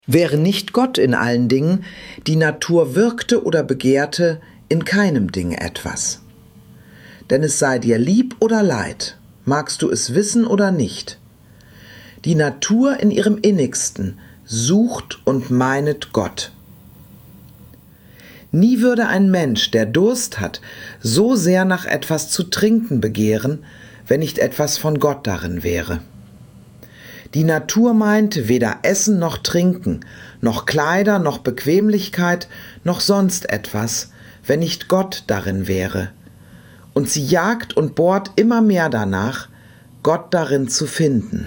Wäre nicht Gott in allen Dingen, die Natur wirkte oder begehrte in keinem Ding etwas. Denn es sei dir lieb oder leid, magst du es wissen oder nicht. Die Natur in ihrem Innigsten sucht und meinet Gott. Nie würde ein Mensch, der Durst hat, so sehr nach etwas zu trinken begehren, wenn nicht etwas von Gott darin wäre. Die Natur meint weder Essen noch Trinken, noch Kleider, noch Bequemlichkeit, noch sonst etwas, wenn nicht Gott darin wäre. Und sie jagt und bohrt immer mehr danach, Gott darin zu finden.